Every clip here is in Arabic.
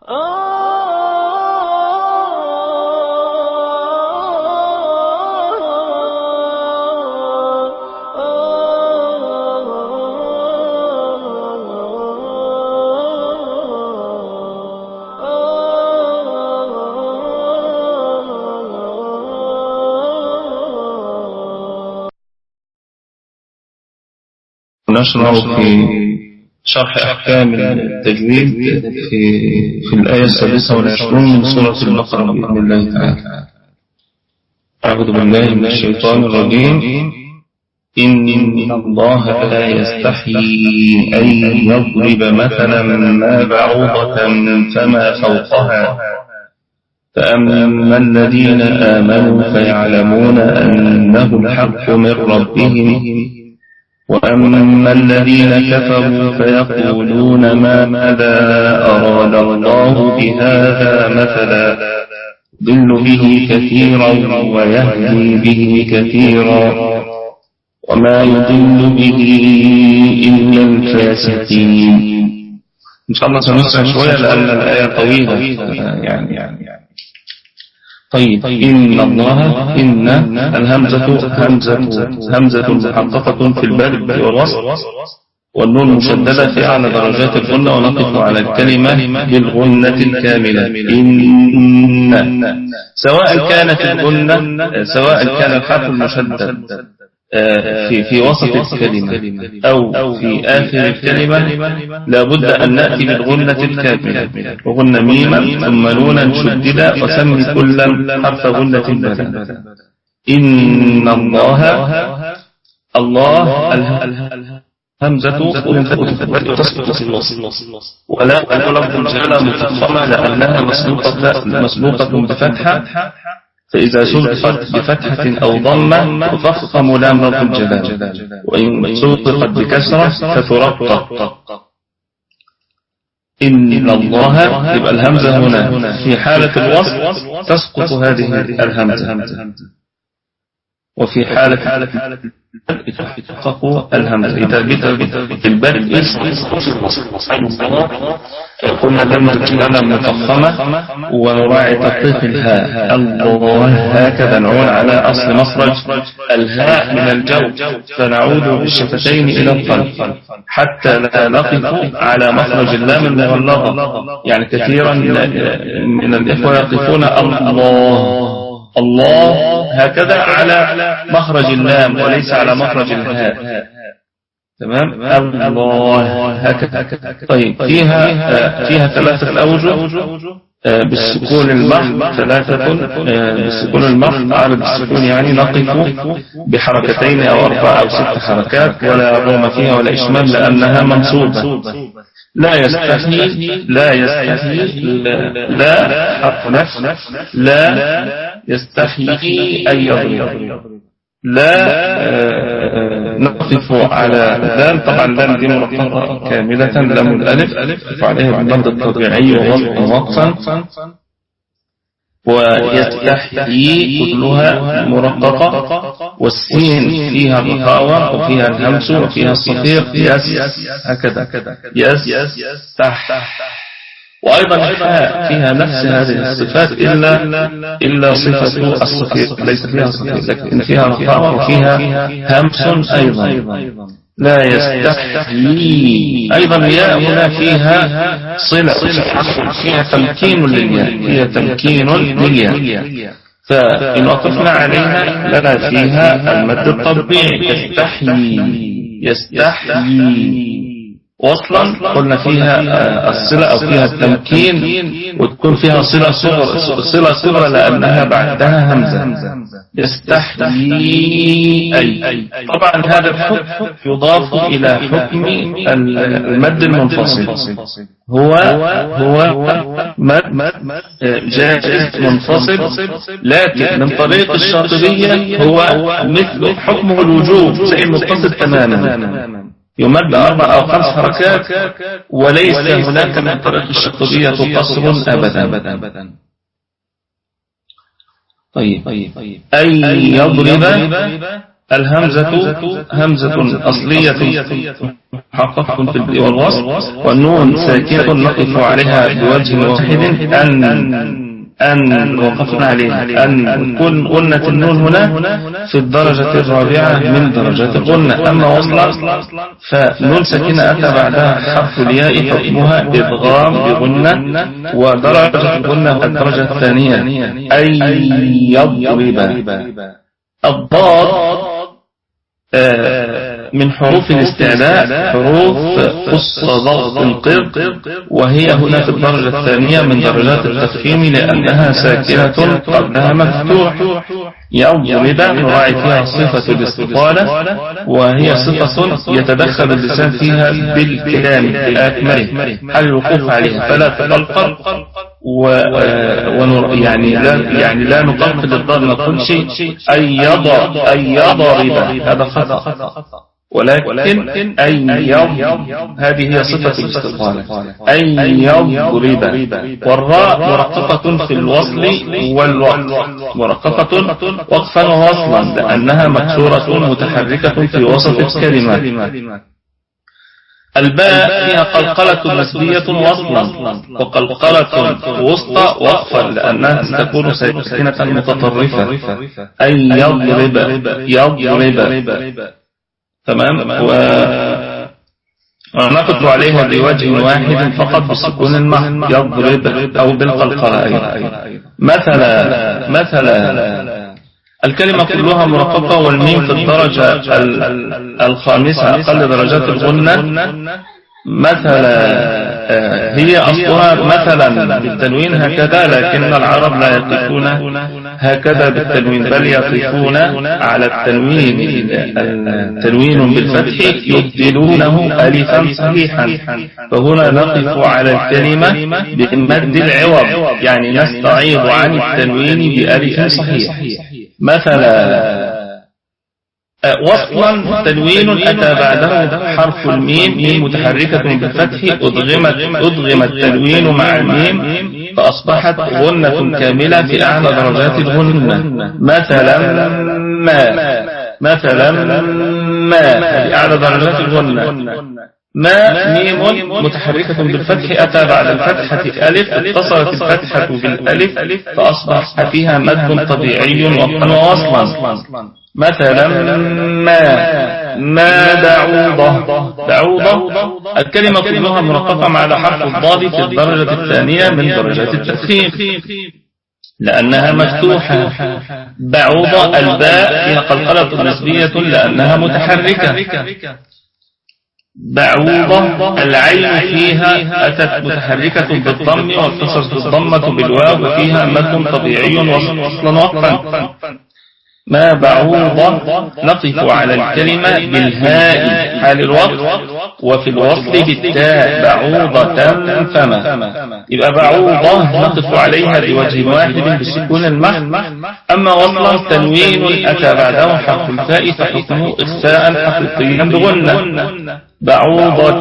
نشرع في شرح أحكام التجويد في الآية 26 من سورة البقرة بإذن الله تعالى. أعوذ بالله من الشيطان الرجيم. إن الله لا يستحيي أن يضرب مثلا ما بعوضة فما فوقها فأما الذين آمنوا فيعلمون أنه الحق من ربهم وأما الذين كفروا فيقولون ماذا أراد الله بهذا مثلا يضل به كثيرا ويهدي به كثيرا وما يضل به إلا الفاسقين. إن شاء الله سنسرع شوية لأن الآية طويلة يعني. طيب. إن الله إن الهمزة همزة محققة في الباب والوصل والنون مشددة في أعلى درجات الغنة ونقف على الكلمة بالغنة الكاملة إن سواء كانت الغنة سواء كان الحرف المشدد في وسط الكلمة أو في آخر الكلمة لابد أن نأتي بالغنة الكاملة وغن ميما ثم نونا شددا وسمي كل حرف غنة بدلا. إن الله الهمزة تسقط في الوسط ولا لفظ الجلالة مفخمة لأنها مسبوقة بفتحة فإذا سبقت بفتحة أو ضمة تفخم لام لفظ الجلالة وإن سبقت بكسرة فترقق. إن الله يبقى الهمزة هنا في حالة الوصل تسقط هذه الهمزة وفي حالة تحقق الهمزة إذا بالبدء قلنا لما الجلالة مفخمة ونراعي تطبيق الهاء الله هكذا نعود على أصل مخرج الهاء من الجو فنعود بالشفتين إلى القلب حتى لا نقف على مخرج اللام المغلظة. يعني كثيرا من الإخوة يقفون الله هكذا على مخرج اللام وليس على مخرج الهاء. تمام. الله هكذا. طيب فيها ثلاثة أوجه بالسكون المحض بالسكون المحض عرض السكون يعني نقف بحركتين أو 4 أو 6 حركات ولا روم فيها ولا إشمام لأنها منصوبة. لا يستحي لا حرف نفس لا يستحي أن يضرب لا نقف على لام. طبعا لام دي مرققة كاملة لام الألف فعليها بالمد الطبيعي ووقفا ويستحيي كلها مرققة والسين فيها الرخاوة وفيها الهمس وفيها الصفير هكذا يستح. وأيضا الحاء فيها نفس هذه الصفات إلا صفة الصفير ليس فيها صفير لكن فيها رخاوة وفيها همس أيضا. لا يستحيي أيضا الياء هنا فيها صلة فيها تمكين للياء فإن وقفنا عليها لنا فيها المد الطبيعي يستحيي وصلا قلنا فيها الصلة أو فيها التمكين وتكون فيها صلة صغرى لأنها بعدها همزة يستحيي أي. طبعا هذا الحكم يضاف إلى حكم المد المنفصل هو مد جائز منفصل لكن من طريق الشاطبية هو مثل حكمه الوجوب زي المتصل تماما يمد 4 أو 5 حركات وليس هناك من طريق الشاطبية قصر أبدا. طيب أي يضرب الهمزة همزة أصلية محققة في البدء والوصل، والنون ساكنة نقف عليها بوجه واحد أن وقفنا عليها أن كن غنة النون هنا في الدرجة الرابعة من درجات الغنة. أما وصلا فنون ساكنة أتى بعدها حرف الياء حكمها إدغام بغنة، ودرجة الغنة الدرجة الثانية أي يضرب. الضاد من حروف الاستعلاء، حروف قص ضغط انقر، وهي هنا في الدرجة الثانية من درجات التفخيم لأنها ساكنة قبلها مفتوح. يضرب نراعي فيها صفة الاستطالة، وهي صفة يتدخل اللسان فيها بالكلام بأكمله حال الوقوف عليها، فلا تقلقل يعني لا نقلقل الضاد، نقول شيء أي يضرب، هذا خطأ، ولكن هذه هي صفة الاستطالة، أي يضرب. والراء مرققة في الوصل والوقف، مرققة وقفا ووصلا لأنها مكسورة متحركة في وسط الكلمة. الباء فيها قلقلة نسبية وصلا، وقلقلة وسطى وقفا لأنها تكون ساكنة متطرفة، أي يضرب. تمام. ونقف عليها بوجه واحد فقط بسكون المحض، يضرب أو بالقلقلة أيضا. مثلا الكلمة كلها مرققة، والميم في الدرجة الخامسة أقل درجات الغنة. مثلا هي أصلها مثلا بالتنوين هكذا، لكن العرب لا يقفون هكذا بالتنوين، بل يقفون على التنوين بالفتح يبدلونه ألفا صحيحا. فهنا نقف على الكلمة بمد العوض، يعني نستعيض عن التنوين بألف صحيح. مثلا وصلا تنوين أتى بعده حرف الميم، ميم متحركة بالفتح، أدغم التنوين مع الميم فأصبحت غنة كاملة في أعلى درجات الغنة. مثلا ما في أعلى درجات الغنة. ما ميم متحركة بالفتح أتى بعد الفتحة ألف، اتصلت الفتحة بالألف فأصبح فيها مد طبيعي وقفا ووصلا. مثلا ما بعوضة. الكلمة كلها مرققة على حرف الضاد في الدرجة الثانية من درجات التفخيم لأنها مفتوحة. بعوضة الباء فيها قلقلة نسبية لأنها متحركة. بعوضة العين فيها أتت متحركة بالضم واتصلت الضمة بالواو وفيها مد طبيعي وصلا وقفا. ما بعوضة نقف على الكلمة بالهاء حال الوقف، وفي الوصل بالتاء بعوضة فما. يبقى بعوضة نقف عليها بوجه واحد بسكون المحض. أما وصلا تنوين أتى بعده حرف الفاء فحكمه إخفاء حقيقيا بغنة. بعوضة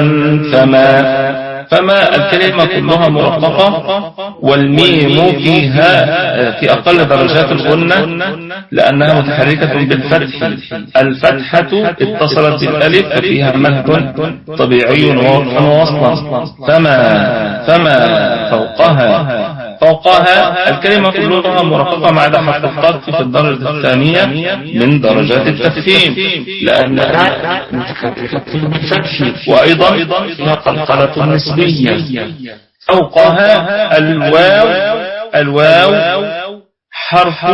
فما الكلمة كلها مرققة، والميم فيها في أقل درجات الغنة لأنها متحركة بالفتح. الفتحة اتصلت بالألف ففيها مد طبيعي ووصلا. فما فوقها الكلمة كلها مرققة مع حرف القاف في الدرجة الثانية من درجات التفخيم لأنها متحركة بالفتح، وأيضا فيها قلقلة نسبية. فوقها الواو حرف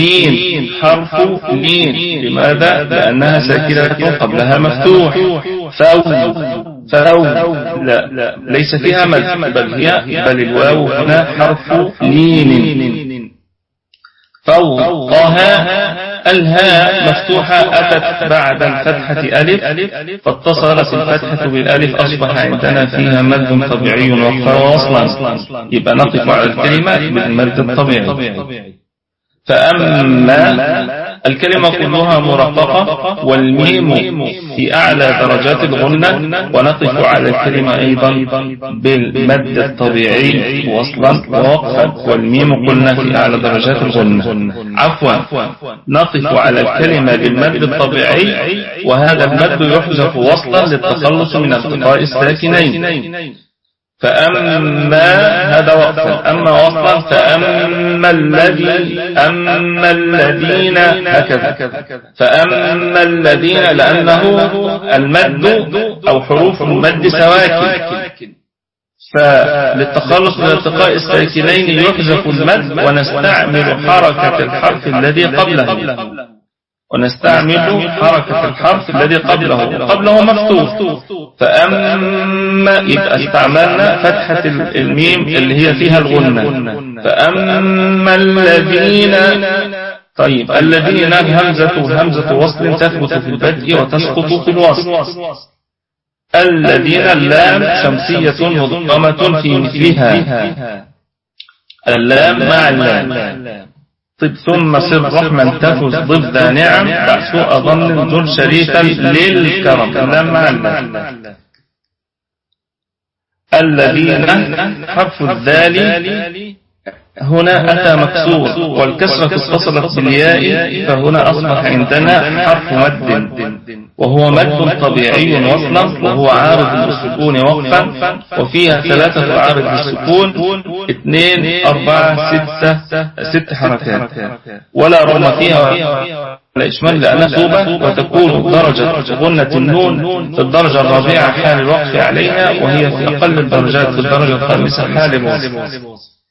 لين. لماذا؟ لأنها ساكنة قبلها مفتوح. فو لا ليس فيها مد، بل الواو هنا حرف لين. فوقها الهاء مفتوحة أتت بعد الفتحة ألف فاتصلت الفتحة بالألف أصبح عندنا فيها مد طبيعي وصلا. يبقى نقف على الكلمة بالمد الطبيعي. فأما الكلمة كلها مرققة، والميم في أعلى درجات الغنة، ونقف على الكلمة أيضا بالمد الطبيعي وصلا ووقفا، والميم قلنا في أعلى درجات الغنة. عفوا، نقف على الكلمة بالمد الطبيعي، وهذا المد يحذف وصلا للتخلص من التقاء الساكنين. فأما هذا وقفا، أما وصلا فأما الذين هكذا، فأما الذين، لأنه المد أو حروف المد سواكن، فللتخلص من التقاء الساكنين يحذف المد، ونستعمل حركة الحرف الذي قبله مفتوح. فأما يبقى استعملنا فتحة الميم اللي هي فيها الغنة. فأما الذين، طيب الذين همزة وصل تثبت في البدء وتسقط في الوصل. الذين اللام شمسية مضمة في مثلها، اللام مع اللام. طب ثم صر رحما تفز ضد ذا نعم، سوء ظن ذو شريكا للكرم، اللام مع اللام. الذين حرف الذال هنا أتى مكسور، والكسرة اتصلت بالياء، فهنا أصبح عندنا حرف مد، وهو مد طبيعي وصلا، وهو عارض للسكون وقفا، وفيها 3 أعارض للسكون، 2 4 6 حركات، ولا روم فيها ولا إشمال لأنها مكتوبة، وتكون درجة غنة النون في الدرجة الرابعة حال الوقف عليها، وهي في أقل الدرجات في الدرجة الخامسة حال الوصف.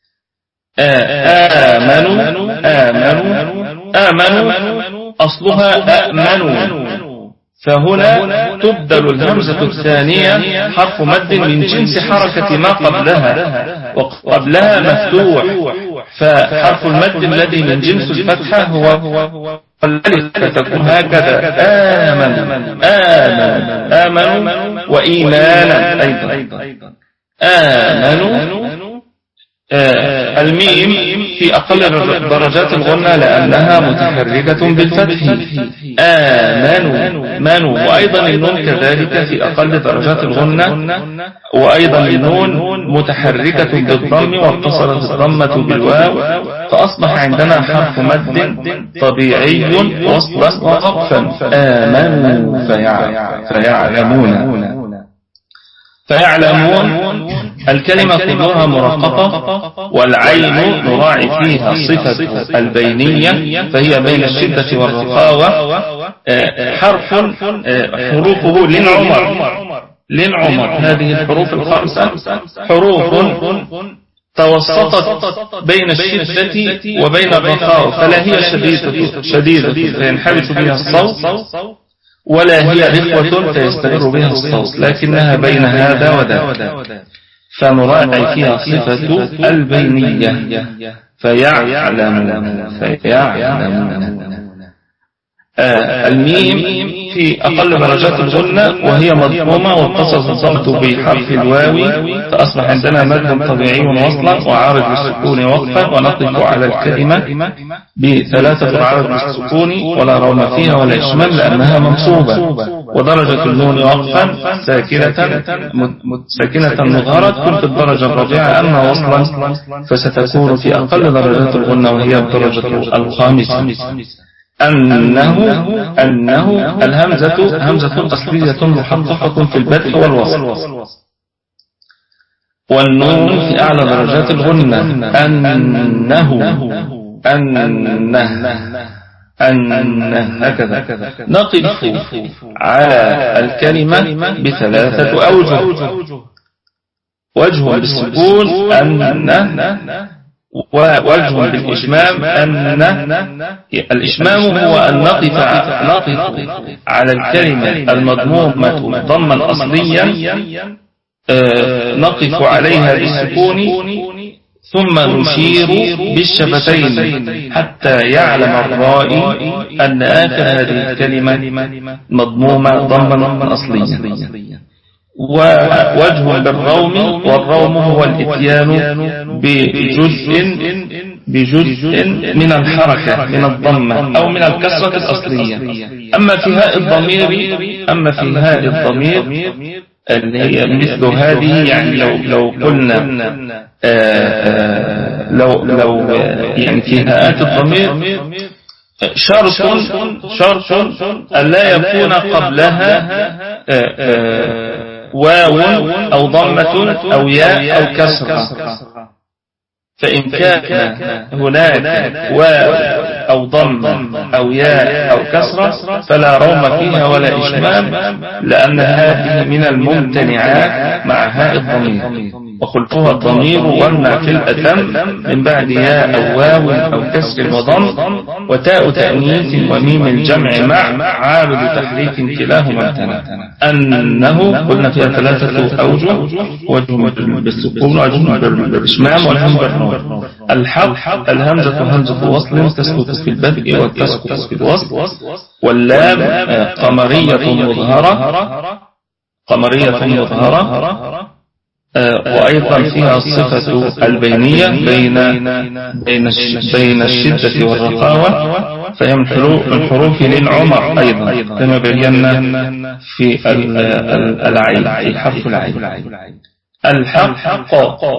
آمنوا أصلها آمنوا، فهنا تبدل الهمزة الثانية حرف مد من جنس حركة ما قبلها، وقبلها مفتوح، فحرف المد الذي من جنس الفتحة هو الذي فتكون هكذا آمنوا وإيمانا أيضا. آمنوا الميم في أقل درجات الغنة لأنها متحركة بالفتح. آمنوا، وأيضا النون كذلك في أقل درجات الغنة، وأيضا النون متحركة بالضم، واتصلت الضمة بالواو، فأصبح عندنا حرف مد طبيعي وصلا ووقفا. آمنوا فيعلمون الكلمة كلها مرققة، والعين نراعي فيها صفة البينية، فهي بين الشدة والرخاوة. حروفه للعمر، هذه الحروف الخمسة حروف توسطت بين الشدة وبين الرخاوة، فلا هي شديدة فينحبس بها الصوت، ولا هي رخوة فيستمر بها الصوت، لكنها بين هذا وذاك، فنراعي فيها صفة البينية. فيعلمون الميم في أقل درجات الغنة، وهي مضمومة واتصلت الضمة بحرف الواو، فأصبح عندنا مد طبيعي وصلا، وعارض للسكون وقفا، ونقف على الكلمة ب3 أعارض للسكون، ولا روم فيها ولا إشمال لأنها منصوبة، ودرجة النون وقفا ساكنة مظهرة تكون في الدرجة الرابعة، أما وصلا فستكون في أقل درجات الغنة، وهي الدرجة الخامسة. أنه الهمزة همزة أصلية محققة في البدء والوصل، والنون في أعلى درجات الغنة. أنه هكذا. نقف على الكلمة ب3 أوجه: وجه بالسكون ووجه بالإشمام. الإشمام هو أن نقف على الكلمة المضمومة ضما أصليا، نقف عليها بالسكون، ثم نشير بالشفتين حتى يعلم الرائي أن آخر هذه الكلمة مضمومة ضما أصليا. ووجه بالروم، والروم هو الاتيان بجزء من الحركة، من الضمة أو من الكسرة الأصلية. أما في هاء الضمير اللي هي مثل هذه، يعني لو قلنا لو يعني في هاءات الضمير شرط ألا يكون قبلها واو أو ضمة أو ياء أو كسرة. فإن كان هناك واو أو ضم أو ياء أو كسرة فلا روم فيها ولا إشمام، لأن هذه من الممتنعات مع هاء الضمير، وخلفها الضمير والما في الأتم من بعد ياء أو واو أو كسر وضم، وتاء تأنيث وميم الجمع مع عامل تحريك كلاهما امتنع. أنه قلنا فيها 3 أوجه: وجه بالسكون، وجه بالإشمام، والهم بالنون. الحق الهمزة همزة وصل تسكت في البدء وتسكت في الوصل، واللام قمرية مظهرة، وأيضا فيها الصفة البينية بين الشدة والرخاوة، فهي من حروف للعمر أيضا كما بينا في العين، في حرف العين. الحق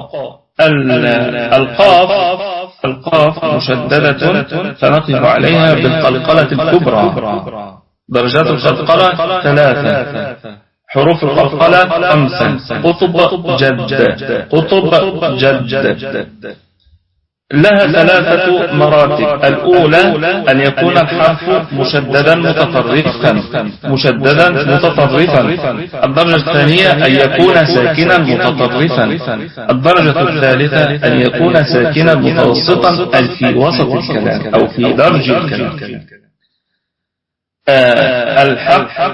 القاف مشددة فنقف عليها بالقلقلة الكبرى. درجات القلقلة 3، حروف القلقلة 5: قطب جد. لها 3 مراتب: الأولى أن يكون الحرف مشددا متطرفا. الدرجة الثانية أن يكون ساكنا متطرفا. الدرجة الثالثة أن يكون ساكنا متوسطا أي في وسط الكلام أو في درج الكلام. الحق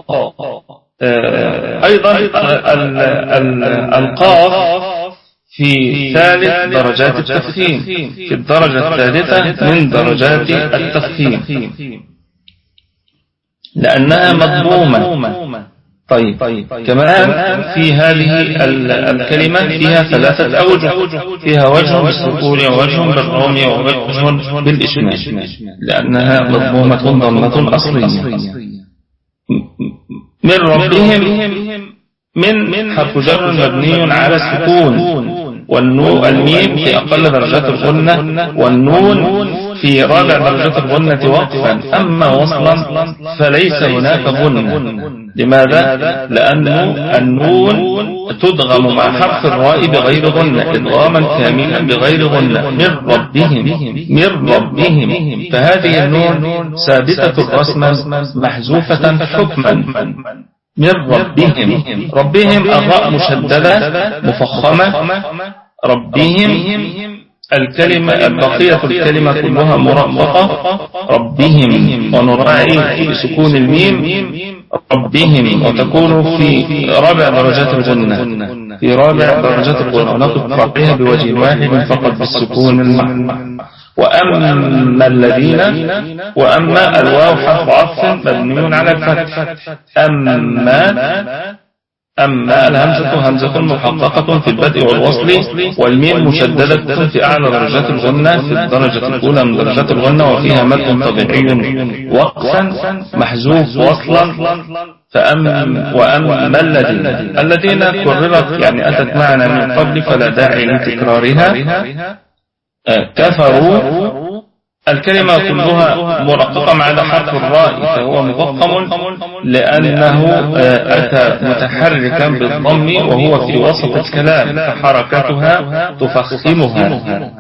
أيضا القاف في ثالث درجات التفخيم، في الدرجة الثالثة من درجات التفخيم لأنها مضمومة. طيب كمان في هذه الكلمة فيها 3 أوجه: فيها وجه بالسكون، ووجه بالروم، ووجه بالإشمام، لأنها مضمومة ضمة أصلية. من ربهم من حرف جر مبني على السكون، الميم في أقل درجات الغنة، والنون في رابع درجات الغنة وقفا. أما وصلا فليس هناك غنة. لماذا؟ لأن النون تدغم مع حرف الراء بغير غنة إدغاما كاملا بغير غنة. من ربهم، فهذه النون ثابتة الرسم محذوفة حكما. من ربهم الراء مشددة مفخمة. ربهم بقية الكلمة كلها مرققة. ربهم، ونراعي سكون الميم ربهم، وتكون في رابع درجات الغنة، ونقف ربها بوجه واحد فقط بالسكون المحمى. وأما الواو حرف عطف مبني على الفتح. أما الهمزة همزة محققة في البدء والوصل، والميم مشددة في أعلى درجات الغنة في الدرجة الأولى من درجات الغنة، وفيها مد طبيعي وقفا محذوف وصلا. وأما الذين كررت يعني أتت معنا من قبل فلا داعي لتكرارها. كفروا الكلمة كلها مرققة ما عدا حرف الراء، فهو مفخم لأنه أتى متحركا بالضم وهو في وسط الكلام، فحركتها تفخمها.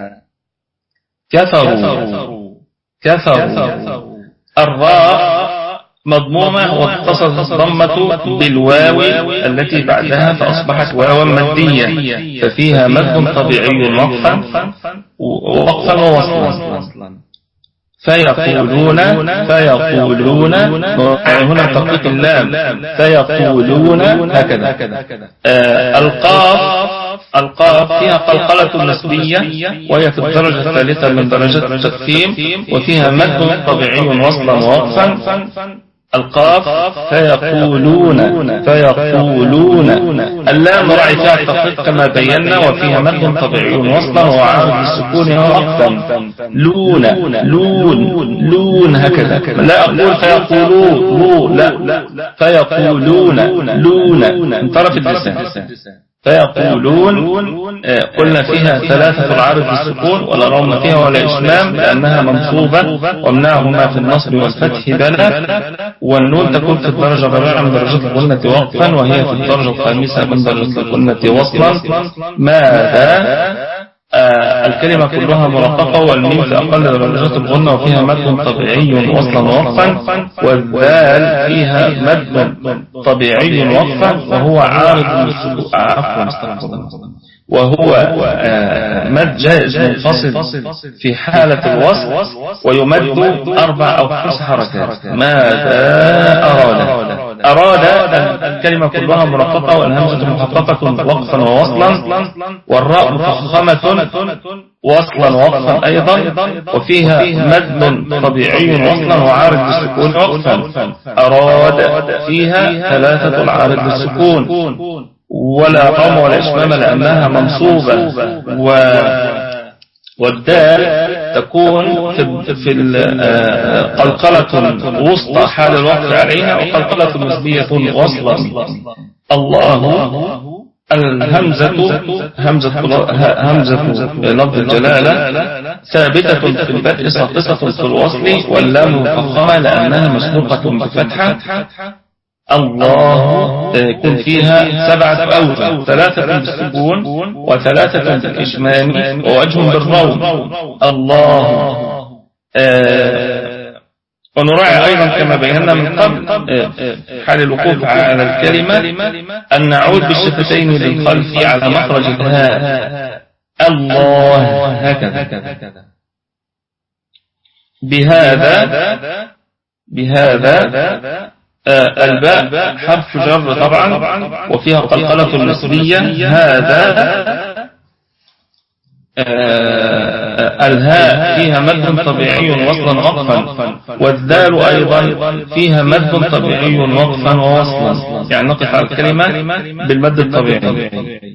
كفروا الراء مضمومة واتصلت الضمة بالواو التي بعدها فأصبحت واوا مادية، ففيها مد طبيعي وقفا ووصلا. فيقولون هنا تطبيق اللام، فيقولون هكذا. القاف فيها قلقلة نسبية، وهي في الدرجة الثالثة من درجات التفخيم، وفيها مد طبيعي وصلا ووقفا. القاف فيقولون فيقولون. اللام نراعي فيها التخفيف كما بينا، وفيها مد طبيعي وصلا وعارض بالسكون وقفا. لون لون لون هكذا. لا أقول فيقولون، لا فيقولون لون انطرف اللسان. فيقولون قلنا فيها ثلاثة العارض بالسكون ولا روم فيها ولا إشمام لأنها منصوبة، ومنعهما في النصب والفتح بلا. والنون تكون في الدرجة الرابعة من درجة الغنة وقفا، وهي في الدرجة الخامسة من درجة الغنة وصلا. ماذا الكلمة كلها مرققة، والميم في أقل درجات الغنة وفيها مد طبيعي وصلا ووقفا، والذال فيها مد طبيعي وقفا وهو عارض للسكون، وهو مد جائز منفصل في حالة الوصل، ويمد 4 أو 5 حركات. ماذا أراد الكلمة كلها مرققة، والهمزة محققة وقفا ووصلا، والراء مفخمة وصلا ووقفا أيضا، وفيها مد طبيعي وصلا وعارض بالسكون وقفا. أراد فيها 3 العارض بالسكون، ولا قام ولا إشمام لأنها منصوبة. والدال تكون في قلقلة وسطى حال الوقف عليها، وقلقلة نسبية وصلا. الله الهمزة همزة لفظ الجلالة ثابتة في البدء ساقطة في الوصل، واللام مفخمة لأنها مسبوقة بفتحة. الله يكون فيها 7 أوجه، 3 بالسكون و3 بالإشمام ووجه بالروم. الله ونراعي أيضا كما بينا من قبل حال الوقوف على الكلمة أن نعود بالشفتين للخلف على مخرج الهاء. الله هكذا. بهذا الباء حرف جر طبعا، وفيها قلقلة نسبية. هذا الهاء فيها مد طبيعي وصلا وقفا، والذال أيضا فيها مد طبيعي وقفا ووصلا، يعني نقف على الكلمة بالمد الطبيعي.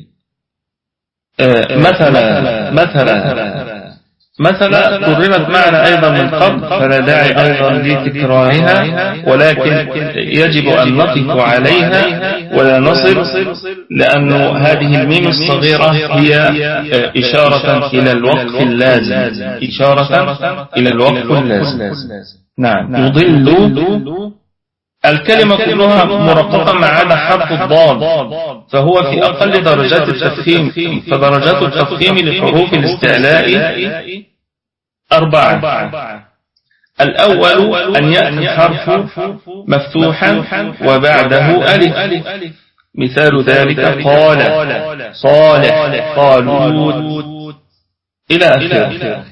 مثلا كررت معنا أيضا من قبل، فلا داعي أيضا لتكرارها، ولكن يجب أن نقف عليها ولا نصل، لأن هذه الميم الصغيرة هي إشارة إلى الوقف اللازم. نعم. يضل الكلمة كلها مرققة ما عدا حرف الضاد، فهو في أقل درجات التفخيم، فدرجات التفخيم لحروف الاستعلاء 4. الأول أن يأتي الحرف مفتوحا وبعده ألف، مثال ذلك قال، صالح، قالود إلى آخره.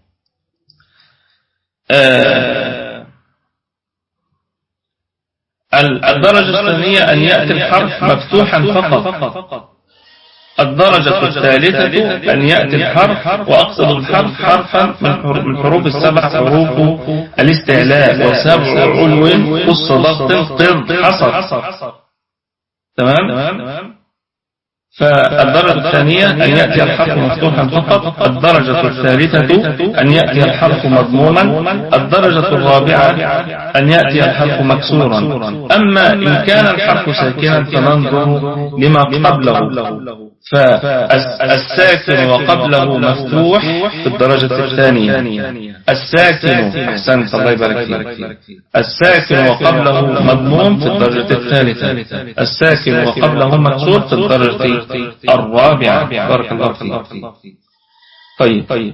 الدرجة الثانية أن يأتي الحرف مفتوحا فقط. الدرجة الثالثة أن يأتي الحرف، وأقصد الحرف حرفا من حروف 7 حروف الاستعلاء، و7 علو قص ضغط قرض حصر. تمام. فالدرجة الثانية أن يأتي الحرف مفتوحا فقط. الدرجة الثالثة أن يأتي الحرف مضموما. الدرجة الرابعة أن يأتي الحرف مكسورا. أما إن كان الحرف ساكنا فننظر لما قبله، فالساكن وقبله مفتوح في الدرجة الثانية. الساكن أحسنت الله يبارك فيك. الساكن وقبله مضموم في الدرجة الثالثة. الساكن وقبله مكسور في الدرجة الرابعة. بارك الله فيك. طيب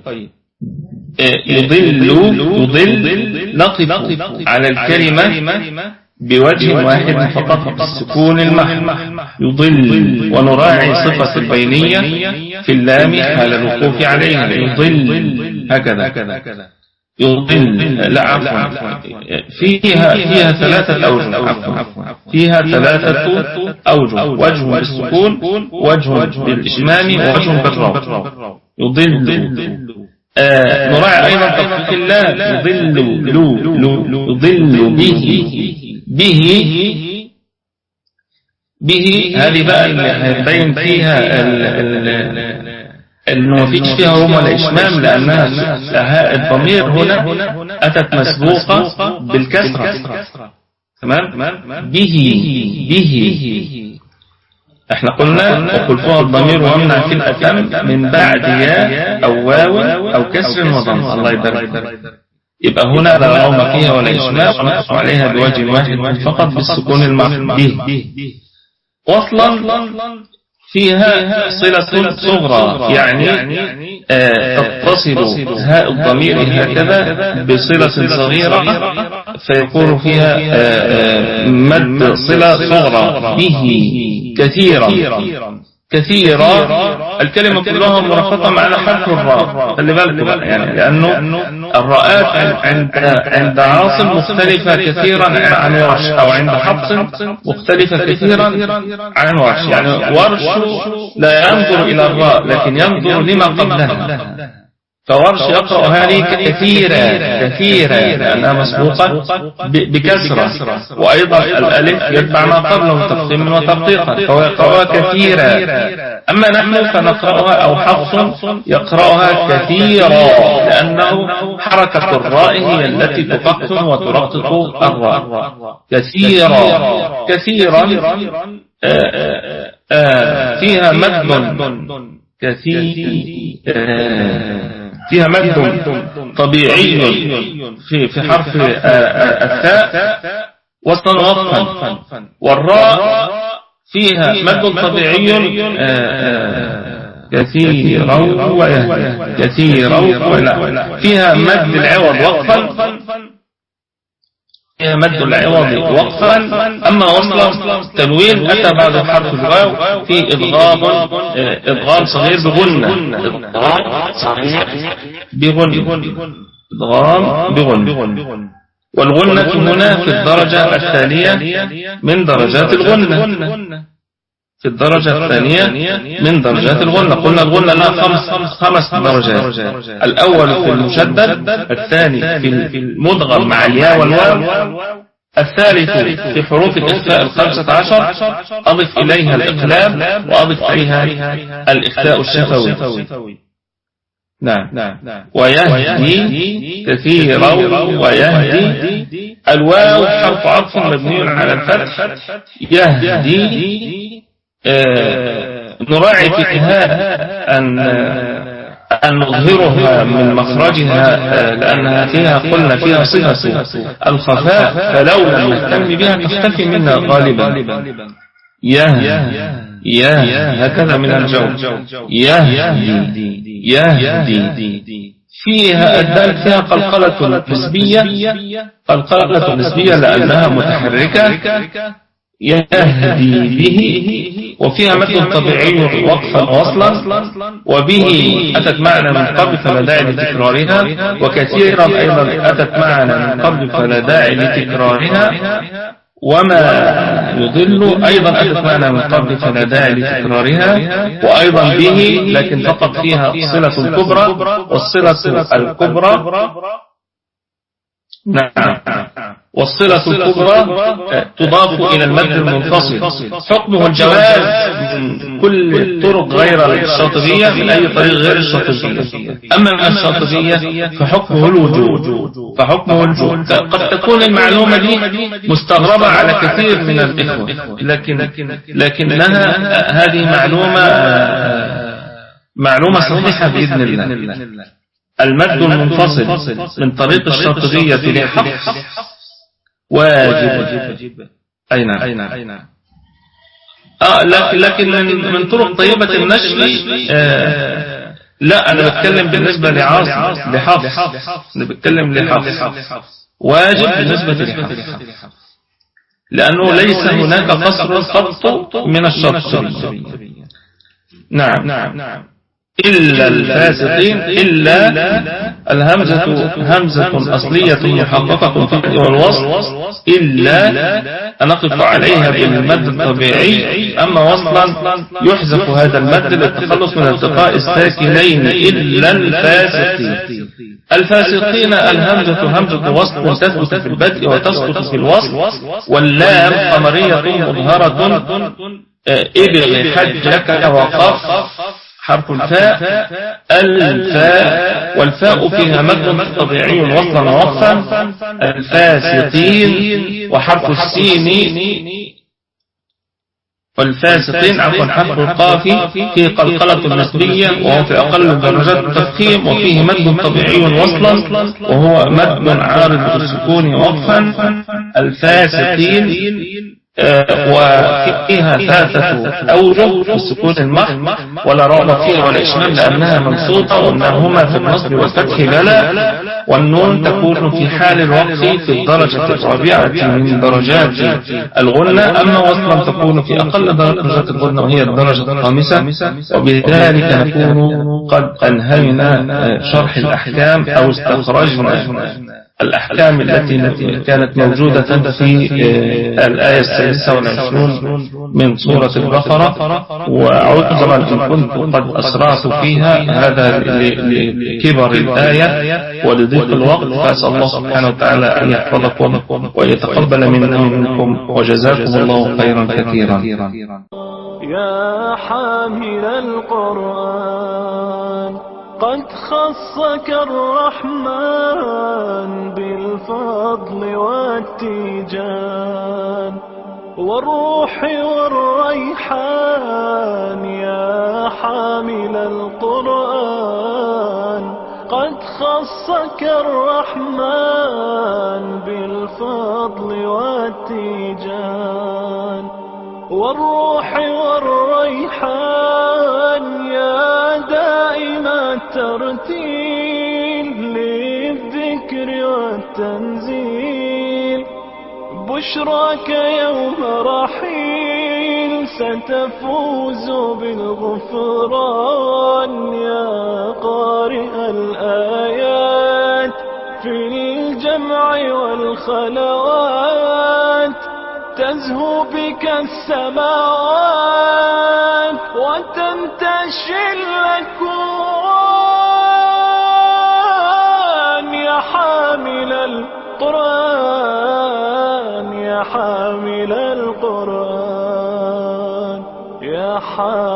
يضل نقف على الكلمة بوجه واحد فقط بالسكون المحض. يضل، ونراعي صفة البينية في اللام حال الوقوف عليها. يضل هكذا. يضل، لا عفوا، فيها 3 أوجه. فيها 3 أوجه، وجه بالسكون، وجه بالإشمام، ووجه بالروم. يضل. نراعي أيضا تخفيف اللام. يضل به. به هذه بقى اللي هيبين فيها انه مفيش فيها روم ولا اشمام، لانها الضمير هنا اتت مسبوقة بالكسرة. تمام. به احنا قلنا وقلتها الضمير ومنع في الأتم من بعد ياء أو واو أو كسر وضم. الله يبارك. يبقى هنا لا روم فيها ولا إشمام، ونقف عليها بوجه واحد فقط بالسكون المعروف به. وصلا فيها صلة صغرى، يعني تتصل هاء الضمير هكذا بصلة صغيرة فيكون فيها مد صلة صغرى. به كثيرا الكلمة كلها مرفقة معنى حرف الراء. خلي بالكم يعني، لأنه الراءات عند عاصم مختلفة كثيرا عن ورش، أو عند حفص مختلفة كثيرا عن ورش. يعني ورش لا ينظر إلى الراء لكن ينظر لما قبلها، فورش يقرأ هذه كثيرة لأنها مسبوقة بكسرة، وأيضا الألف يتبع ما قبله تفخيما وترقيقا، فهو يقرأها كثيرا. أما نحن فنقرأها أو حفص يقرأها كثيرا، لأنه حركة الراء هي التي تفخم وترقق الراء. كثيرا فيها مد طبيعي في حرف الثاء وصلا وقفا، والراء فيها مد طبيعي كثيرا فيها مد العوض وقفا، مد العوض وقفا. أما وصلا تنوين أتى بعد حرف الواو في إدغام صغير بغن. والغنة هنا في الدرجة الثانية من درجات الغنة. قلنا الغنة لها 5 درجات. الأول في المشدد، الثاني في المدغم مع الياء والواو، الثالث في حروف الإخفاء 15، أضف إليها الإقلاب وأضف إليها الإخفاء الشفوي. نعم. ويهدي كثيرا ويهدي. الواو حرف عطف مبني على الفتح. يهدي نراعي فيها أن نظهرها من مخرجها، لأنها قلنا فيها صفة الخفاء، فلو لم نهتم بها تختفي منا غالبا. هكذا من الجو. يهدي فيها الدال فيها قلقلة نسبية لأنها متحركة. يهدي به، وفيها مد طبيعي وقفا وصلا، وبه أتت معنا من قبل فلا داعي لتكرارها، وكثيرا أيضا أتت معنا من قبل فلا داعي لتكرارها. وما يضل أيضا أتت معنا من قبل فلا داعي لتكرارها، وأيضا به لكن فقط فيها صلة الكبرى، والصلة الكبرى نعم، والصلة الكبرى تضاف إلى المد المنفصل. حكمه الجواز من كل الطرق غير الشاطبية، من أي طريق غير الشاطبية. أما من الشاطبية فحكمه الوجود. قد تكون المعلومة دي مستغربة على كثير من الإخوة، لكنها هذه معلومة صحيحة بإذن الله. المد المنفصل من طريق الشاطبية لحفص واجب. أين لكن من طرق طيبة النشر لا، أنا بتكلم بالنسبة لحفص، أنا بتكلم لحفص واجب بالنسبة لحفص، لأنه ليس هناك قصر خط من الشاطبية. نعم. إلا الفاسقين، إلا الهمزة همزة أصلية محققة في البدء والوصل، إلا نقف عليها بالمد الطبيعي. أما وصلا يحذف هذا المد للتخلص من التقاء الساكنين. إلا الفاسقين. الفاسقين الهمزة همزة وصل تثبت في البدء وتسقط في الوصل. واللام قمرية مظهرة إبغ حجك وقف حرف الفاء الفاء، والفاء فيها مد طبيعي وصلا ووقفا. الفاسقين وحرف السين والفاسقين عفوا حرف القاف في قلقلة نسبية، وهو في أقل درجات التفخيم، وفيه مد طبيعي وصلا وهو مد عارض بالسكون وقفا. الفاسقين وفيها ثلاثة أوجه في السكون المحض، ولا رعب فيها ولا إشمام لأنها منصوبة، وأنهما في النصب والفتح بلا. والنون تكون في حال الوقف في الدرجة الرابعة من درجات الغنة، أما وصلا تكون في أقل درجات الغنة وهي الدرجة الخامسة. وبذلك نكون قد أنهينا شرح الأحكام أو استخرجنا الأحكام التي كانت موجودة في الآية 26 من سورة البقرة. وعذرا إن كنت قد أسرعت فيها، هذا لكبر الآية ولضيق الوقت، فأسأل الله سبحانه وتعالى أن يحفظكم ويتقبل منا ومنكم، وجزاكم الله خيرا كثيرا. يا حامل القرآن قد خصك الرحمن بالفضل والتيجان والروح والريحان. يا حامل القرآن قد خصك الرحمن بالفضل والتيجان والروح والريحان. يا دائم الترتيل للذكر والتنزيل، بشراك يوم رحيل ستفوز بالغفران. يا قارئ الآيات في الجمع والخلوات، تزهو بك السماوات وتنتشي الأكوان. يا حامل القرآن، يا حامل القرآن، يا حامل